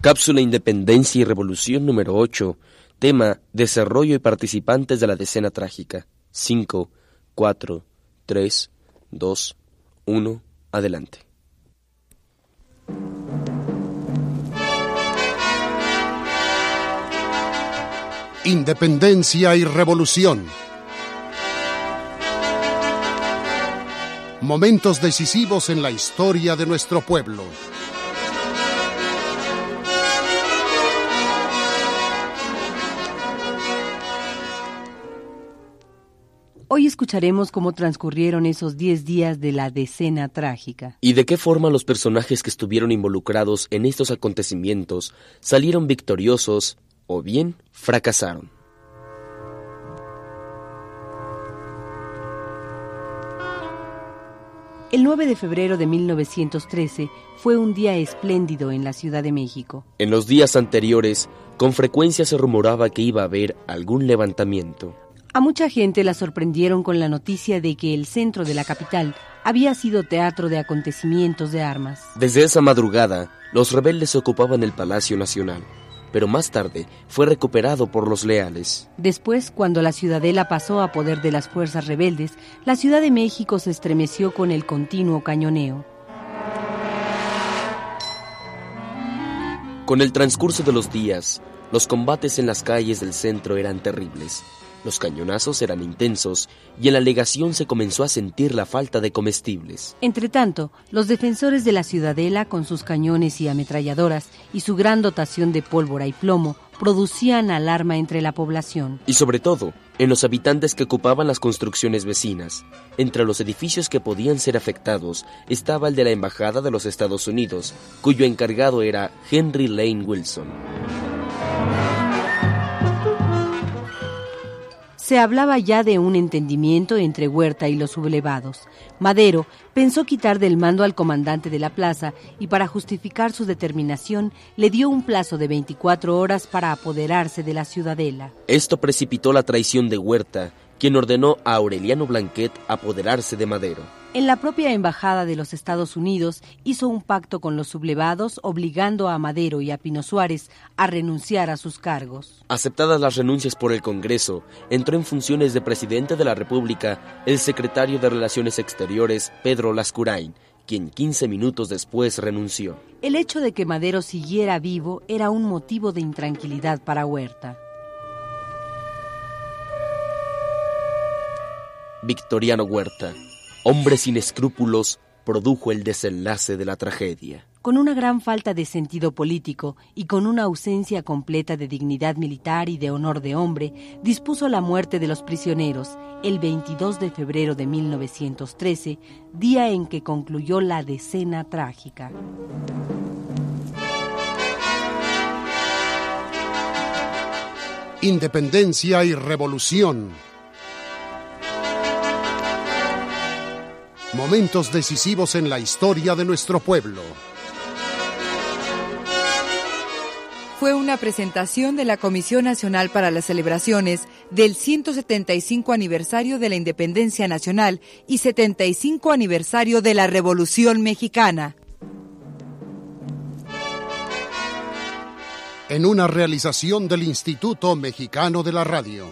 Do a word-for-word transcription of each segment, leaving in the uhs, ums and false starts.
Cápsula Independencia y Revolución número ocho. Tema: Desarrollo y participantes de la decena trágica. cinco, cuatro, tres, dos, uno, adelante. Independencia y Revolución. Momentos decisivos en la historia de nuestro pueblo. Hoy escucharemos cómo transcurrieron esos diez días de la decena trágica. Y de qué forma los personajes que estuvieron involucrados en estos acontecimientos salieron victoriosos o bien fracasaron. El nueve de febrero de mil novecientos trece fue un día espléndido en la Ciudad de México. En los días anteriores, con frecuencia se rumoraba que iba a haber algún levantamiento. A mucha gente la sorprendieron con la noticia de que el centro de la capital había sido teatro de acontecimientos de armas. Desde esa madrugada, los rebeldes ocupaban el Palacio Nacional, pero más tarde fue recuperado por los leales. Después, cuando la ciudadela pasó a poder de las fuerzas rebeldes, la Ciudad de México se estremeció con el continuo cañoneo. Con el transcurso de los días, los combates en las calles del centro eran terribles. Los cañonazos eran intensos y en la legación se comenzó a sentir la falta de comestibles. Entretanto, los defensores de la ciudadela, con sus cañones y ametralladoras y su gran dotación de pólvora y plomo, producían alarma entre la población. Y sobre todo, en los habitantes que ocupaban las construcciones vecinas. Entre los edificios que podían ser afectados estaba el de la Embajada de los Estados Unidos, cuyo encargado era Henry Lane Wilson. Se hablaba ya de un entendimiento entre Huerta y los sublevados. Madero pensó quitar del mando al comandante de la plaza y para justificar su determinación le dio un plazo de veinticuatro horas para apoderarse de la ciudadela. Esto precipitó la traición de Huerta, quien ordenó a Aureliano Blanquet apoderarse de Madero. En la propia Embajada de los Estados Unidos hizo un pacto con los sublevados obligando a Madero y a Pino Suárez a renunciar a sus cargos. Aceptadas las renuncias por el Congreso, entró en funciones de presidente de la República el secretario de Relaciones Exteriores, Pedro Lascurain, quien quince minutos después renunció. El hecho de que Madero siguiera vivo era un motivo de intranquilidad para Huerta. Victoriano Huerta, hombre sin escrúpulos, produjo el desenlace de la tragedia. Con una gran falta de sentido político y con una ausencia completa de dignidad militar y de honor de hombre, dispuso la muerte de los prisioneros el veintidós de febrero de mil novecientos trece, día en que concluyó la decena trágica. Independencia y Revolución. Momentos decisivos en la historia de nuestro pueblo. Fue una presentación de la Comisión Nacional para las Celebraciones del ciento setenta y cinco aniversario de la Independencia Nacional y setenta y cinco aniversario de la Revolución Mexicana. En una realización del Instituto Mexicano de la Radio.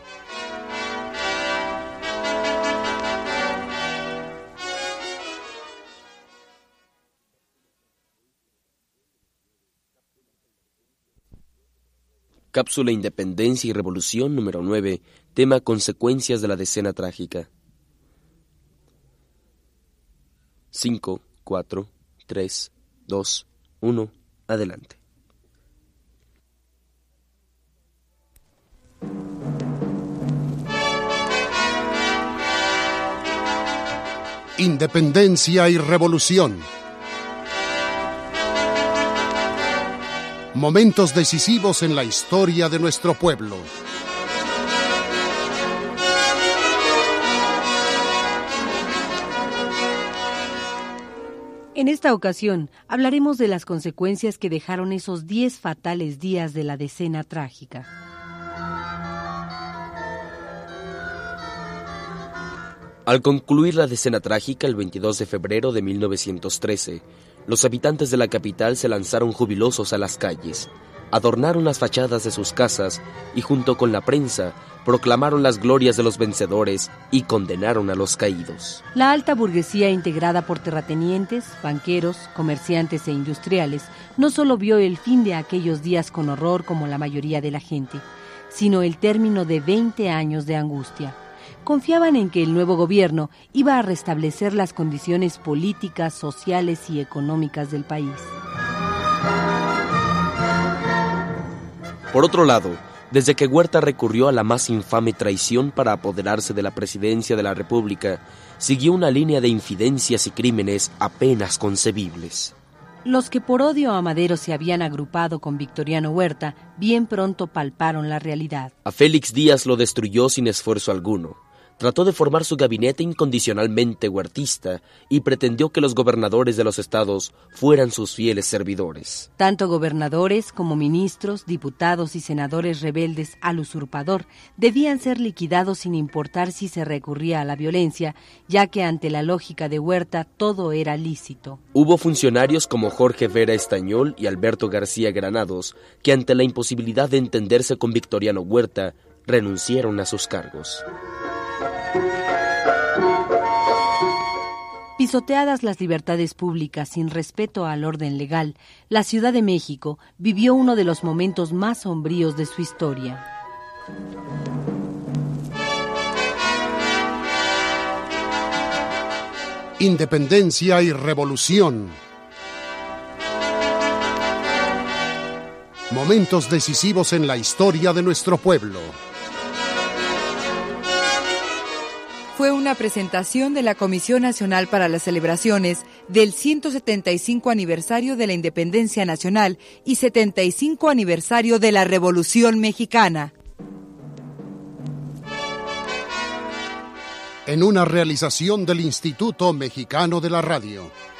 Cápsula Independencia y Revolución número nueve, tema Consecuencias de la decena trágica. cinco, cuatro, tres, dos, uno, adelante. Independencia y Revolución. Momentos decisivos en la historia de nuestro pueblo. En esta ocasión hablaremos de las consecuencias que dejaron esos diez fatales días de la decena trágica. Al concluir la decena trágica el veintidós de febrero de mil novecientos trece, los habitantes de la capital se lanzaron jubilosos a las calles. adornaron las fachadas de sus casas y junto con la prensa proclamaron las glorias de los vencedores y condenaron a los caídos. La alta burguesía, integrada por terratenientes, banqueros, comerciantes e industriales, no solo vio el fin de aquellos días con horror como la mayoría de la gente, sino el término de veinte años de angustia. Confiaban en que el nuevo gobierno iba a restablecer las condiciones políticas, sociales y económicas del país. Por otro lado, desde que Huerta recurrió a la más infame traición para apoderarse de la presidencia de la República, siguió una línea de infidencias y crímenes apenas concebibles. Los que por odio a Madero se habían agrupado con Victoriano Huerta, bien pronto palparon la realidad. A Félix Díaz lo destruyó sin esfuerzo alguno. Trató de formar su gabinete incondicionalmente huertista y pretendió que los gobernadores de los estados fueran sus fieles servidores. Tanto gobernadores como ministros, diputados y senadores rebeldes al usurpador debían ser liquidados sin importar si se recurría a la violencia, ya que ante la lógica de Huerta todo era lícito. Hubo funcionarios como Jorge Vera Estañol y Alberto García Granados que ante la imposibilidad de entenderse con Victoriano Huerta renunciaron a sus cargos. Pisoteadas las libertades públicas sin respeto al orden legal, la Ciudad de México vivió uno de los momentos más sombríos de su historia. Independencia y revolución. Momentos decisivos en la historia de nuestro pueblo. Fue una presentación de la Comisión Nacional para las Celebraciones del ciento setenta y cinco aniversario de la Independencia Nacional y setenta y cinco aniversario de la Revolución Mexicana. En una realización del Instituto Mexicano de la Radio.